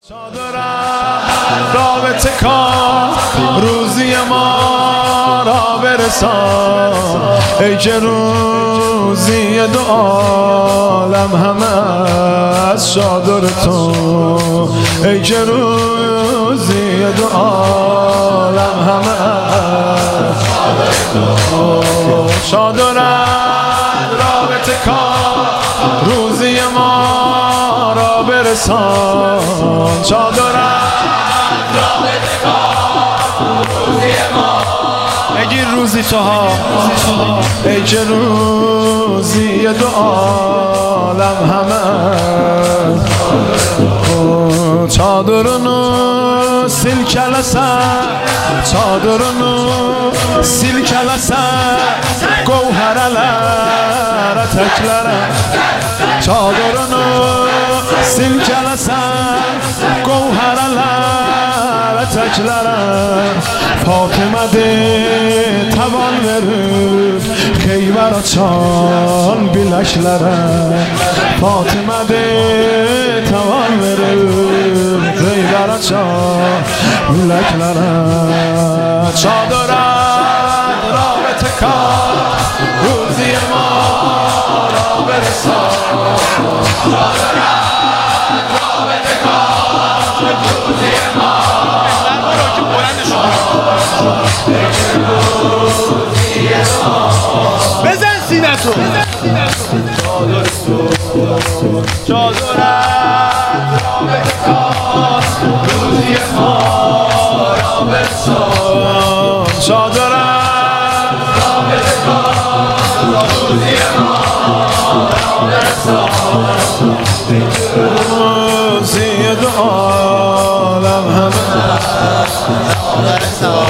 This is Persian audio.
چادرم رابطه کن روزی ما را برسان، ای که روزی دو عالم همه از چادر تو، ای که روزی دو عالم همه از چادرم رابطه کن روزی ما را برسان، چادرم رابطه کن روزی ما، بگیر روزی تو ها، ای که روزی دو عالم همه çadırını silkelesen, çadırını silkelesen, gövhereler eteklere, çadırını silkelesen, gövhereler eteklere, Fatıma de tavan verir Xeyber açan bileklere, Fatıma de tavan verir Xeyber açan bileklere. Çadırın rağbeti kal Ruzi ma ra bersan, çadırın rağbeti kal Ruzi ma بزن سینه تو چادرم رابطه کن روزی ما را برسان، چادرم رابطه کن روزی ما را برسان، روزی دو عالم همه را برسان.